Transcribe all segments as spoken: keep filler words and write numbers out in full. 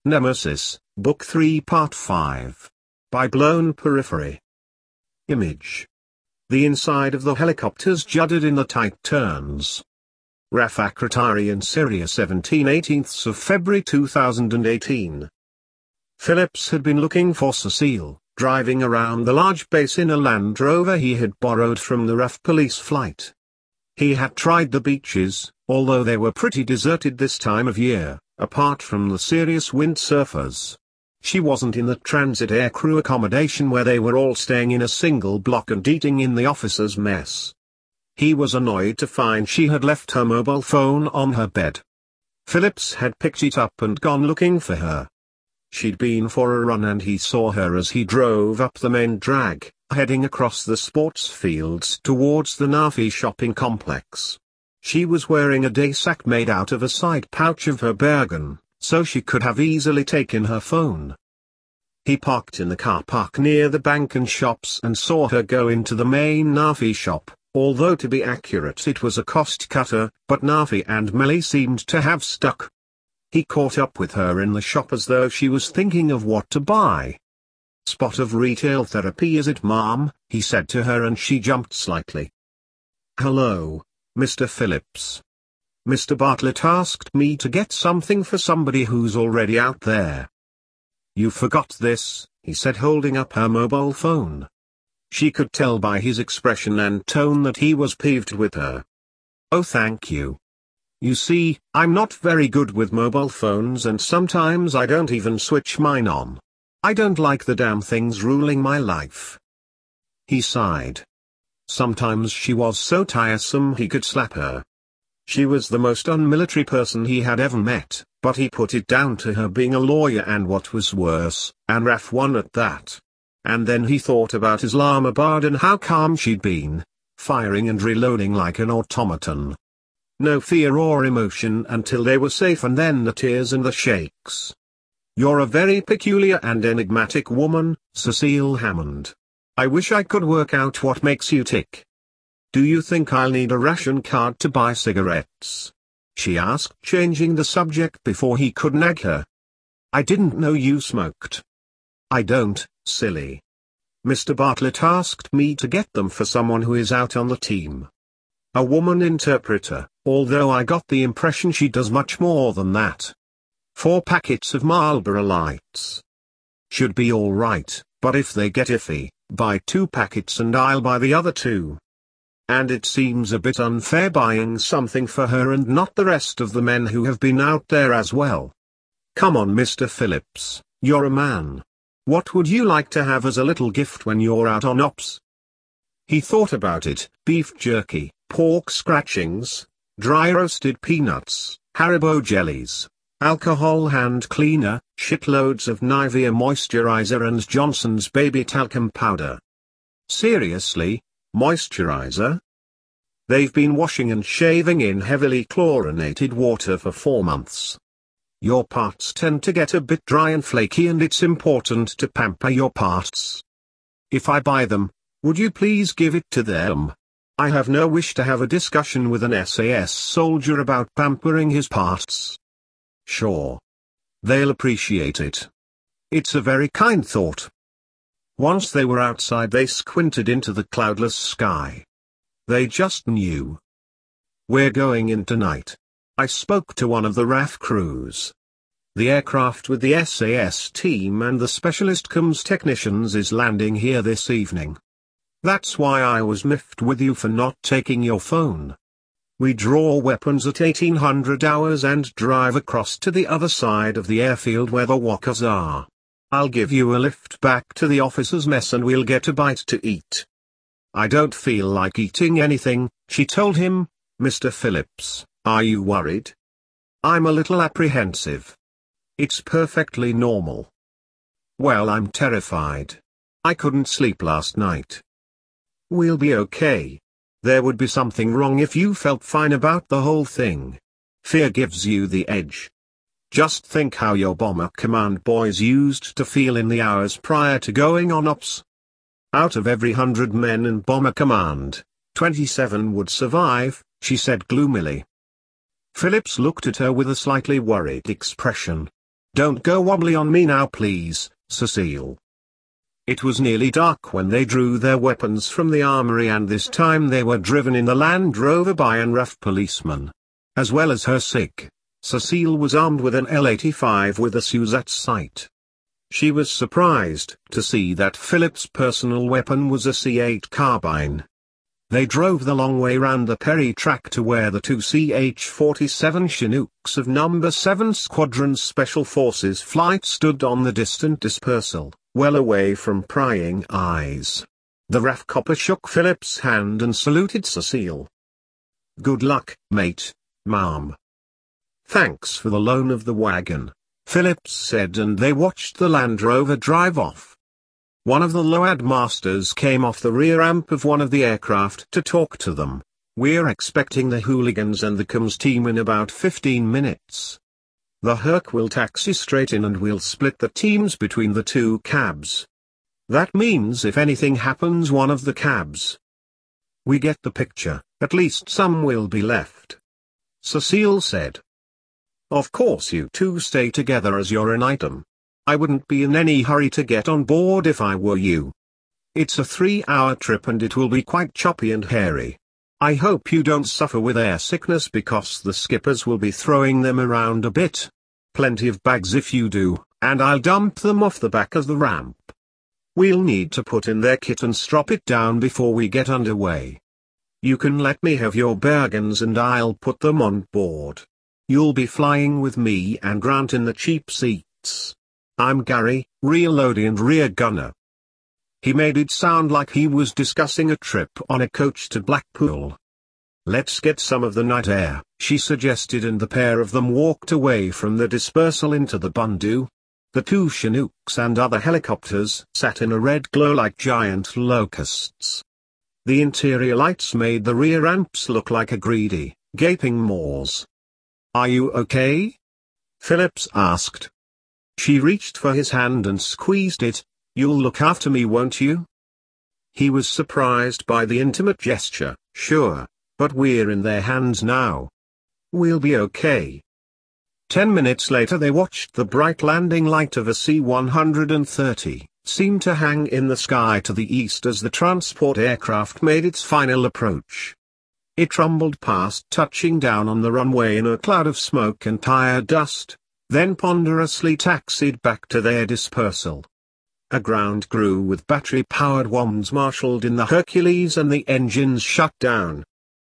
Nemesis, Book three Part five. By Blown Periphery. Image. The inside of the helicopters juddered in the tight turns. Raf Akrotiri in Syria, seventeen eighteenths of February two thousand eighteen. Phillips had been looking for Cecile, driving around the large base in a Land Rover he had borrowed from the R A F police flight. He had tried the beaches, although they were pretty deserted this time of year, apart from the serious windsurfers. She wasn't in the transit aircrew accommodation where they were all staying in a single block and eating in the officers' mess. He was annoyed to find she had left her mobile phone on her bed. Phillips had picked it up and gone looking for her. She'd been for a run and he saw her as he drove up the main drag, heading across the sports fields towards the Nafi shopping complex. She was wearing a day sack made out of a side pouch of her Bergen, so she could have easily taken her phone. He parked in the car park near the bank and shops and saw her go into the main Nafi shop, although to be accurate it was a cost cutter, but Nafi and Melly seemed to have stuck. He caught up with her in the shop as though she was thinking of what to buy. "Spot of retail therapy, is it, ma'am?" he said to her, and she jumped slightly. "Hello, Mister Phillips. Mister Bartlett asked me to get something for somebody who's already out there." "You forgot this," he said, holding up her mobile phone. She could tell by his expression and tone that he was peeved with her. "Oh, thank you. You see, I'm not very good with mobile phones and sometimes I don't even switch mine on. I don't like the damn things ruling my life." He sighed. Sometimes she was so tiresome he could slap her. She was the most unmilitary person he had ever met, but he put it down to her being a lawyer and, what was worse, an R A F one at that. And then he thought about Islamabad and how calm she'd been, firing and reloading like an automaton. No fear or emotion until they were safe, and then the tears and the shakes. "You're a very peculiar and enigmatic woman, Cecile Hammond. I wish I could work out what makes you tick. Do you think I'll need a ration card to buy cigarettes?" she asked, changing the subject before he could nag her. "I didn't know you smoked." "I don't, silly. Mister Bartlett asked me to get them for someone who is out on the team. A woman interpreter, although I got the impression she does much more than that. Four packets of Marlboro Lights. Should be all right, but if they get iffy, buy two packets and I'll buy the other two. And it seems a bit unfair buying something for her and not the rest of the men who have been out there as well. Come on, Mister Phillips, you're a man. What would you like to have as a little gift when you're out on ops?" He thought about it: beef jerky, pork scratchings, dry roasted peanuts, Haribo jellies, alcohol hand cleaner, shitloads of Nivea moisturizer and Johnson's baby talcum powder. Seriously, moisturizer? They've been washing and shaving in heavily chlorinated water for four months. Your parts tend to get a bit dry and flaky, and it's important to pamper your parts. If I buy them, would you please give it to them? I have no wish to have a discussion with an S A S soldier about pampering his parts. Sure. They'll appreciate it. It's a very kind thought. Once they were outside, they squinted into the cloudless sky. They just knew. "We're going in tonight. I spoke to one of the R A F crews. The aircraft with the S A S team and the specialist comms technicians is landing here this evening. That's why I was miffed with you for not taking your phone. We draw weapons at eighteen hundred hours and drive across to the other side of the airfield where the walkers are. I'll give you a lift back to the officers' mess and we'll get a bite to eat." "I don't feel like eating anything," she told him. "Mister Phillips, are you worried?" "I'm a little apprehensive." "It's perfectly normal." "Well, I'm terrified. I couldn't sleep last night." "We'll be okay. There would be something wrong if you felt fine about the whole thing. Fear gives you the edge. Just think how your Bomber Command boys used to feel in the hours prior to going on ops. Out of every hundred men in Bomber Command, twenty-seven would survive," she said gloomily. Phillips looked at her with a slightly worried expression. Don't go wobbly on me now please, Cecile. It was nearly dark when they drew their weapons from the armory, and this time they were driven in the Land Rover by an rough policeman. As well as her SIG, Cecile was armed with an L eighty-five with a Suzette sight. She was surprised to see that Philip's personal weapon was a C eight carbine. They drove the long way round the Perry track to where the two C H forty-seven Chinooks of number seven Squadron Special Forces flight stood on the distant dispersal, well away from prying eyes. The R A F copper shook Philip's hand and saluted Cecile. "Good luck, mate, ma'am." "Thanks for the loan of the wagon," Phillips said, and they watched the Land Rover drive off. One of the LOAD masters came off the rear ramp of one of the aircraft to talk to them. "We're expecting the hooligans and the comms team in about fifteen minutes. The Herc will taxi straight in and we'll split the teams between the two cabs. That means if anything happens one of the cabs. We get the picture, at least some will be left," Cecile said. "Of course you two stay together as you're an item. I wouldn't be in any hurry to get on board if I were you. It's a three-hour trip and it will be quite choppy and hairy. I hope you don't suffer with air sickness because the skippers will be throwing them around a bit. Plenty of bags if you do, and I'll dump them off the back of the ramp. We'll need to put in their kit and strap it down before we get underway. You can let me have your bargains and I'll put them on board. You'll be flying with me and Grant in the cheap seats. I'm Gary, rear loadie and rear gunner." He made it sound like he was discussing a trip on a coach to Blackpool. "Let's get some of the night air," she suggested, and the pair of them walked away from the dispersal into the Bundu. The two Chinooks and other helicopters sat in a red glow like giant locusts. The interior lights made the rear ramps look like a greedy, gaping maws. "Are you okay?" Phillips asked. She reached for his hand and squeezed it. "You'll look after me, won't you?" He was surprised by the intimate gesture. "Sure, but we're in their hands now. We'll be okay." Ten minutes later they watched the bright landing light of a C one thirty, seem to hang in the sky to the east as the transport aircraft made its final approach. It rumbled past, touching down on the runway in a cloud of smoke and tire dust, then ponderously taxied back to their dispersal. A ground crew with battery-powered W A Ms marshaled in the Hercules and the engines shut down.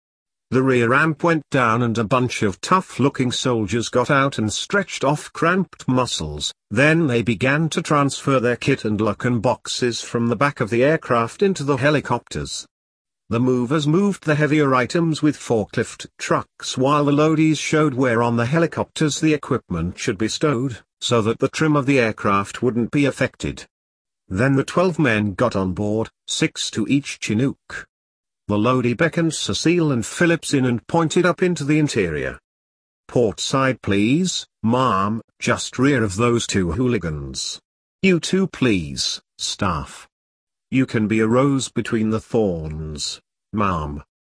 The rear ramp went down and a bunch of tough-looking soldiers got out and stretched off cramped muscles. Then they began to transfer their kit and locken boxes from the back of the aircraft into the helicopters. The movers moved the heavier items with forklift trucks while the loadies showed where on the helicopters the equipment should be stowed, so that the trim of the aircraft wouldn't be affected. Then the twelve men got on board, six to each Chinook. The loadie beckoned Cecile and Phillips in and pointed up into the interior. "Port side please, ma'am, just rear of those two hooligans. You two please, staff. You can be a rose between the thorns, ma'am."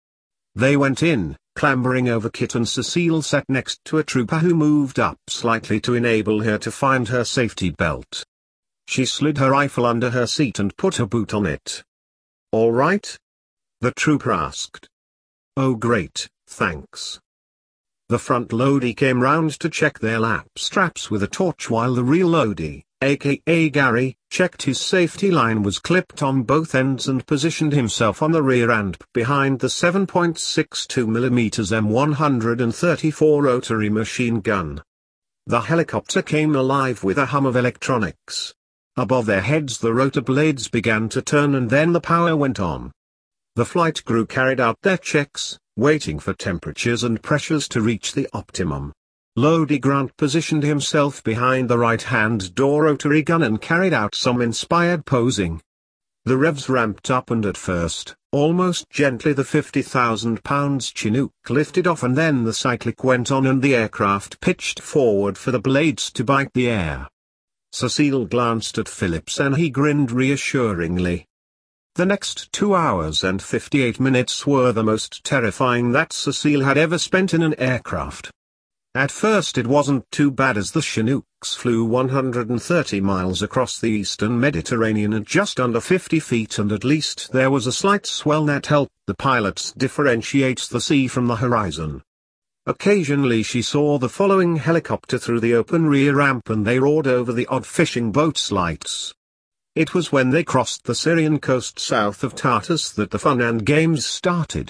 They went in, clambering over kit, and Cecile sat next to a trooper who moved up slightly to enable her to find her safety belt. She slid her rifle under her seat and put a boot on it. "All right?" the trooper asked. "Oh great, thanks." The front loadie came round to check their lap straps with a torch while the rear loadie, aka Gary, checked his safety line was clipped on both ends and positioned himself on the rear and behind the seven point six two millimeter M one thirty-four rotary machine gun. The helicopter came alive with a hum of electronics. Above their heads the rotor blades began to turn and then the power went on. The flight crew carried out their checks, waiting for temperatures and pressures to reach the optimum. Loadie Grant positioned himself behind the right-hand door rotary gun and carried out some inspired posing. The revs ramped up and at first, almost gently, the fifty thousand pounds Chinook lifted off, and then the cyclic went on and the aircraft pitched forward for the blades to bite the air. Cecile glanced at Phillips and he grinned reassuringly. The next two hours and fifty-eight minutes were the most terrifying that Cecile had ever spent in an aircraft. At first it wasn't too bad as the Chinooks flew one hundred thirty miles across the eastern Mediterranean at just under fifty feet, and at least there was a slight swell that helped the pilots differentiate the sea from the horizon. Occasionally she saw the following helicopter through the open rear ramp and they roared over the odd fishing boat's lights. It was when they crossed the Syrian coast south of Tartus that the fun and games started.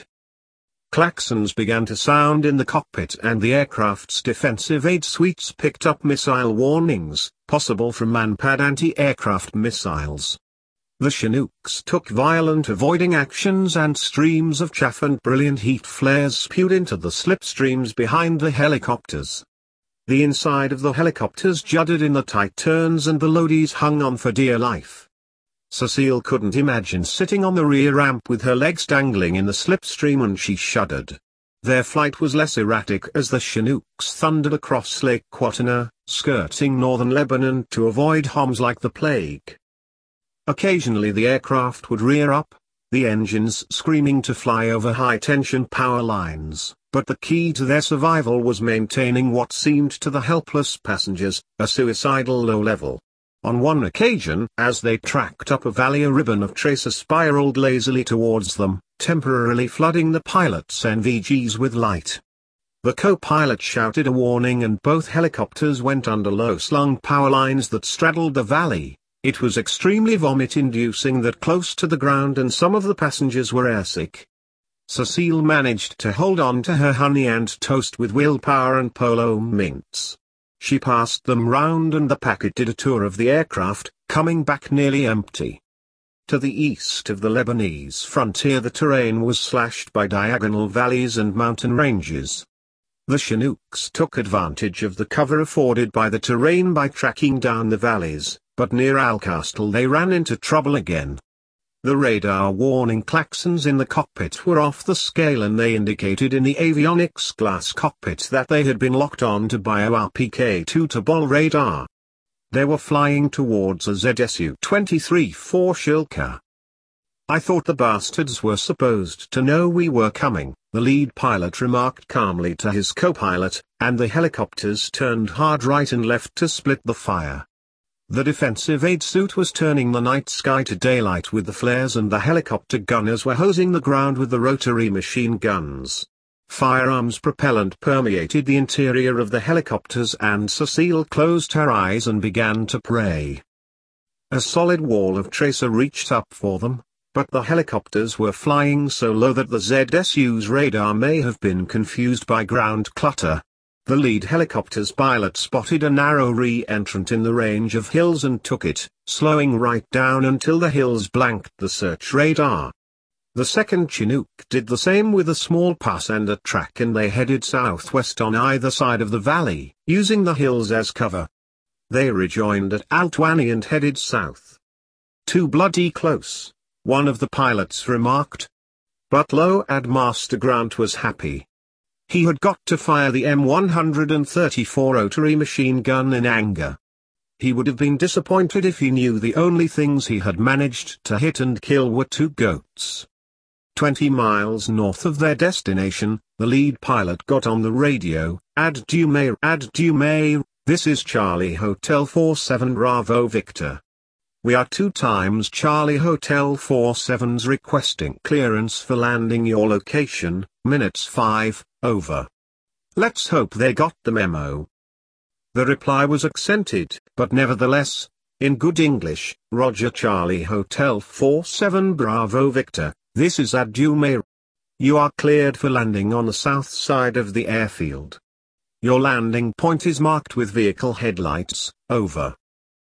Klaxons began to sound in the cockpit and the aircraft's defensive aid suites picked up missile warnings, possible from man-pad anti-aircraft missiles. The Chinooks took violent avoiding actions and streams of chaff and brilliant heat flares spewed into the slipstreams behind the helicopters. The inside of the helicopters juddered in the tight turns and the loadies hung on for dear life. Cecile couldn't imagine sitting on the rear ramp with her legs dangling in the slipstream, and she shuddered. Their flight was less erratic as the Chinooks thundered across Lake Qatana, skirting northern Lebanon to avoid Homs like the plague. Occasionally the aircraft would rear up, the engines screaming to fly over high-tension power lines, but the key to their survival was maintaining what seemed to the helpless passengers a suicidal low level. On one occasion, as they tracked up a valley, a ribbon of tracer spiraled lazily towards them, temporarily flooding the pilot's N V Gs with light. The co-pilot shouted a warning and both helicopters went under low-slung power lines that straddled the valley. It was extremely vomit-inducing that close to the ground, and some of the passengers were airsick. Cecile managed to hold on to her honey and toast with willpower and polo mints. She passed them round and the packet did a tour of the aircraft, coming back nearly empty. To the east of the Lebanese frontier the terrain was slashed by diagonal valleys and mountain ranges. The Chinooks took advantage of the cover afforded by the terrain by tracking down the valleys, but near Al-Kastal they ran into trouble again. The radar warning klaxons in the cockpit were off the scale, and they indicated in the avionics glass cockpit that they had been locked on to bio R P K two Tobol radar. They were flying towards a Z S U twenty-three four Shilka. "I thought the bastards were supposed to know we were coming," the lead pilot remarked calmly to his co-pilot, and the helicopters turned hard right and left to split the fire. The defensive aid suit was turning the night sky to daylight with the flares, and the helicopter gunners were hosing the ground with the rotary machine guns. Firearms propellant permeated the interior of the helicopters, and Cecile closed her eyes and began to pray. A solid wall of tracer reached up for them, but the helicopters were flying so low that the Z S U's radar may have been confused by ground clutter. The lead helicopter's pilot spotted a narrow re-entrant in the range of hills and took it, slowing right down until the hills blanked the search radar. The second Chinook did the same with a small pass and a track, and they headed southwest on either side of the valley, using the hills as cover. They rejoined at Al-Twani and headed south. "Too bloody close," one of the pilots remarked. But Load Master Grant was happy. He had got to fire the M one thirty-four rotary machine gun in anger. He would have been disappointed if he knew the only things he had managed to hit and kill were two goats. Twenty miles north of their destination, the lead pilot got on the radio. "Ad Dumair, Ad Dumair, this is Charlie Hotel four seven Bravo Victor. We are two times Charlie Hotel forty-seven's requesting clearance for landing your location, minutes five, over. Let's hope they got the memo." The reply was accented, but nevertheless, in good English, "Roger Charlie Hotel forty-seven Bravo Victor, this is Ad Dumair. You are cleared for landing on the south side of the airfield. Your landing point is marked with vehicle headlights, over."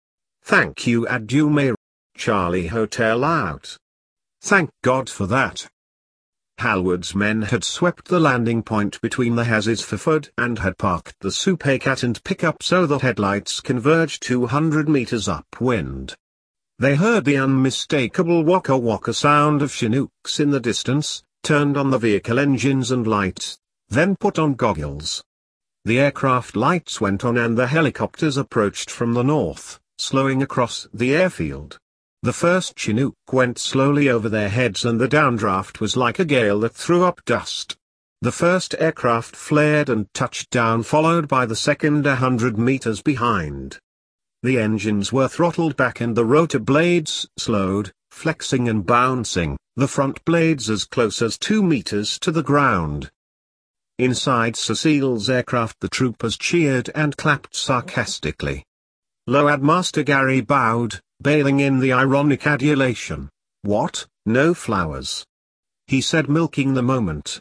"Thank you Ad Dumair. Charlie Hotel out." Thank God for that. Halwood's men had swept the landing point between the Hazes Fafod and had parked the Supacat and pickup so the headlights converged two hundred meters upwind. They heard the unmistakable waka waka sound of Chinooks in the distance, turned on the vehicle engines and lights, then put on goggles. The aircraft lights went on and the helicopters approached from the north, slowing across the airfield. The first Chinook went slowly over their heads and the downdraft was like a gale that threw up dust. The first aircraft flared and touched down, followed by the second a hundred meters behind. The engines were throttled back and the rotor blades slowed, flexing and bouncing, the front blades as close as two meters to the ground. Inside Cecile's aircraft the troopers cheered and clapped sarcastically. Load Master Gary bowed, bailing in the ironic adulation. "What, no flowers?" he said, milking the moment.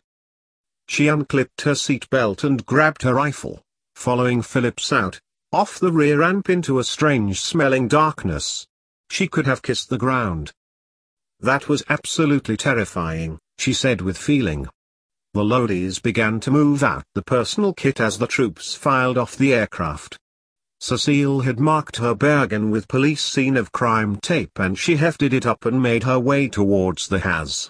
She unclipped her seatbelt and grabbed her rifle, following Phillips out, off the rear ramp into a strange-smelling darkness. She could have kissed the ground. "That was absolutely terrifying," she said with feeling. The loadies began to move out the personal kit as the troops filed off the aircraft. Cecile had marked her Bergen with police scene of crime tape and she hefted it up and made her way towards the H A S.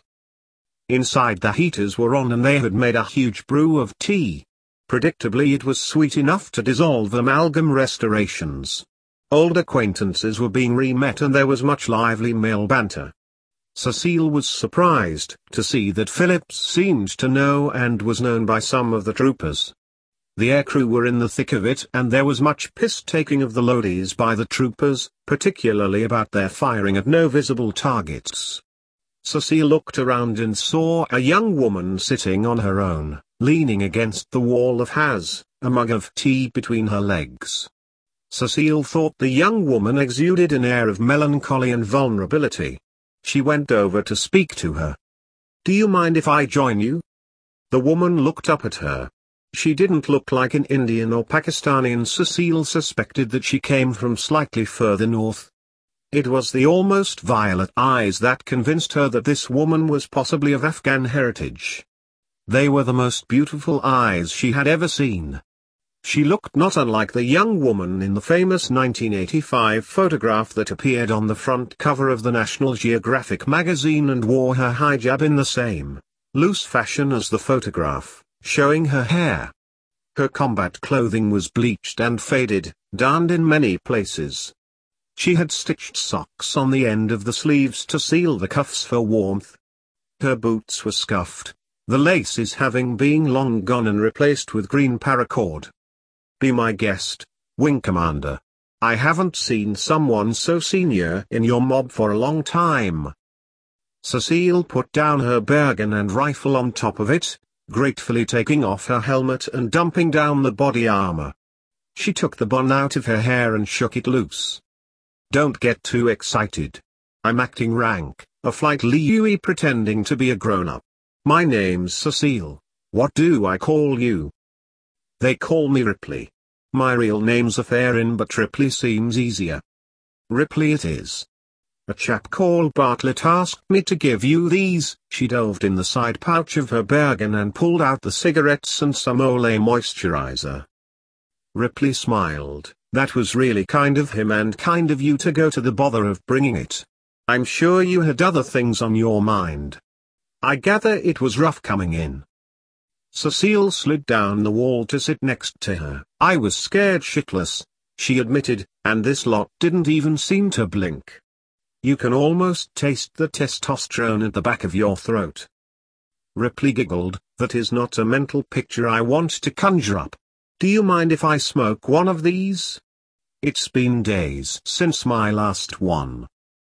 Inside the heaters were on and they had made a huge brew of tea. Predictably it was sweet enough to dissolve amalgam restorations. Old acquaintances were being re-met and there was much lively male banter. Cecile was surprised to see that Phillips seemed to know and was known by some of the troopers. The aircrew were in the thick of it and there was much piss-taking of the loadies by the troopers, particularly about their firing at no visible targets. Cecile looked around and saw a young woman sitting on her own, leaning against the wall of H A S, a mug of tea between her legs. Cecile thought the young woman exuded an air of melancholy and vulnerability. She went over to speak to her. "Do you mind if I join you?" The woman looked up at her. She didn't look like an Indian or Pakistani and Cecile suspected that she came from slightly further north. It was the almost violet eyes that convinced her that this woman was possibly of Afghan heritage. They were the most beautiful eyes she had ever seen. She looked not unlike the young woman in the famous nineteen eighty-five photograph that appeared on the front cover of the National Geographic magazine and wore her hijab in the same loose fashion as the photograph, showing her hair. Her combat clothing was bleached and faded, darned in many places. She had stitched socks on the end of the sleeves to seal the cuffs for warmth. Her boots were scuffed, the laces having been long gone and replaced with green paracord. "Be my guest, Wing Commander. I haven't seen someone so senior in your mob for a long time." Cecile put down her Bergen and rifle on top of it, gratefully taking off her helmet and dumping down the body armor. She took the bun out of her hair and shook it loose. "Don't get too excited. I'm acting rank, a flight Liui pretending to be a grown-up. My name's Cecile. What do I call you?" "They call me Ripley. My real name's Atherin but Ripley seems easier." "Ripley it is. A chap called Bartlett asked me to give you these." She delved in the side pouch of her Bergen and pulled out the cigarettes and some Olay moisturizer. Ripley smiled. "That was really kind of him and kind of you to go to the bother of bringing it. I'm sure you had other things on your mind. I gather it was rough coming in." Cecile slid down the wall to sit next to her. "I was scared shitless," she admitted, "and this lot didn't even seem to blink. You can almost taste the testosterone at the back of your throat." Ripley giggled. "That is not a mental picture I want to conjure up. Do you mind if I smoke one of these? It's been days since my last one."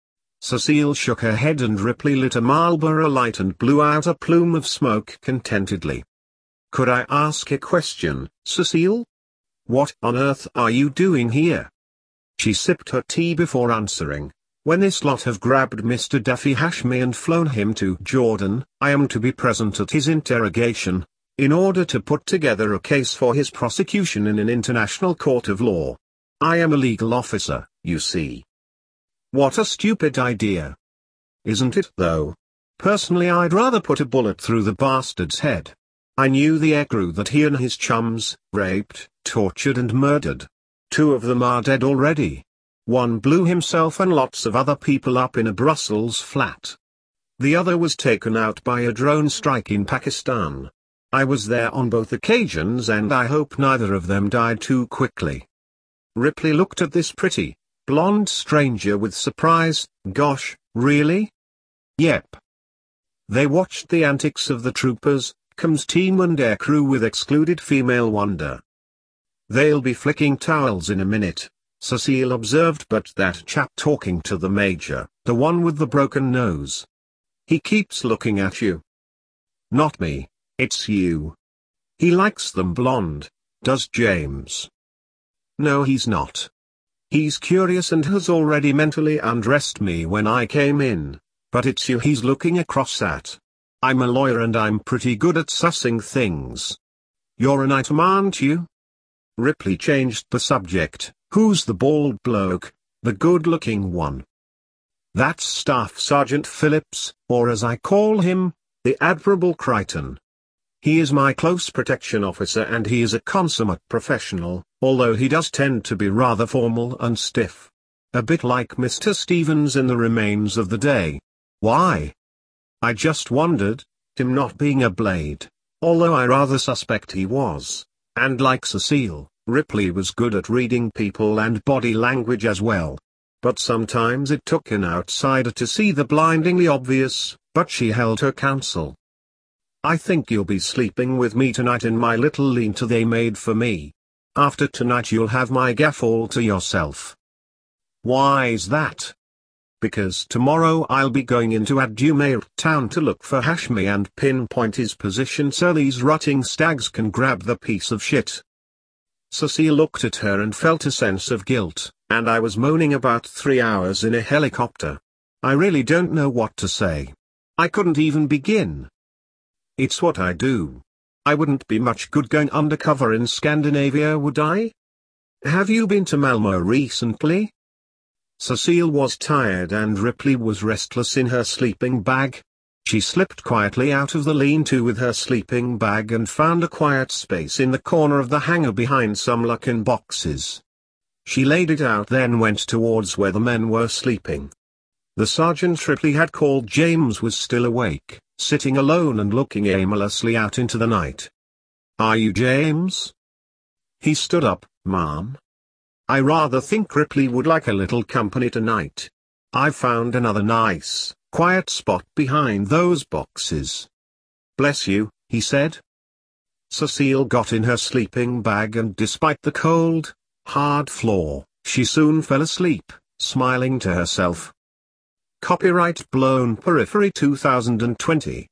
Cecile shook her head and Ripley lit a Marlboro light and blew out a plume of smoke contentedly. "Could I ask a question, Cecile? What on earth are you doing here?" She sipped her tea before answering. "When this lot have grabbed Mister Daffy Hashmi and flown him to Jordan, I am to be present at his interrogation, in order to put together a case for his prosecution in an international court of law. I am a legal officer, you see." "What a stupid idea. Isn't it though? Personally I'd rather put a bullet through the bastard's head. I knew the aircrew that he and his chums raped, tortured and murdered. Two of them are dead already. One blew himself and lots of other people up in a Brussels flat. The other was taken out by a drone strike in Pakistan. I was there on both occasions and I hope neither of them died too quickly." Ripley looked at this pretty, blonde stranger with surprise. "Gosh, really?" "Yep." They watched the antics of the troopers, comes team and aircrew with excluded female wonder. They'll be flicking towels in a minute, Cecile observed, but that chap talking to the major, the one with the broken nose. He keeps looking at you. Not me, it's you. He likes them blonde, does James? No, he's not. He's curious and has already mentally undressed me when I came in, but it's you he's looking across at. I'm a lawyer and I'm pretty good at sussing things. You're an item, aren't you? Ripley changed the subject. Who's the bald bloke, the good-looking one? That's Staff Sergeant Phillips, or as I call him, the Admirable Crichton. He is my close protection officer and he is a consummate professional, although he does tend to be rather formal and stiff. A bit like Mister Stevens in The Remains of the Day. Why? I just wondered, him not being a blade, although I rather suspect he was, and like Cecile, Ripley was good at reading people and body language as well. But sometimes it took an outsider to see the blindingly obvious, but she held her counsel. I think you'll be sleeping with me tonight in my little lean-to they made for me. After tonight you'll have my gaff all to yourself. Why's that? Because tomorrow I'll be going into Adumare town to look for Hashmi and pinpoint his position so these rotting stags can grab the piece of shit. Cecile looked at her and felt a sense of guilt, and I was moaning about three hours in a helicopter. I really don't know what to say. I couldn't even begin. It's what I do. I wouldn't be much good going undercover in Scandinavia, would I? Have you been to Malmo recently? Cecile was tired and Ripley was restless in her sleeping bag. She slipped quietly out of the lean-to with her sleeping bag and found a quiet space in the corner of the hangar behind some Luckin boxes. She laid it out, then went towards where the men were sleeping. The sergeant Ripley had called James was still awake, sitting alone and looking aimlessly out into the night. Are you James? He stood up. Ma'am? I rather think Ripley would like a little company tonight. I've found another nice, quiet spot behind those boxes. Bless you, he said. Cecile got in her sleeping bag and despite the cold, hard floor, she soon fell asleep, smiling to herself. Copyright Blown Periphery two thousand twenty.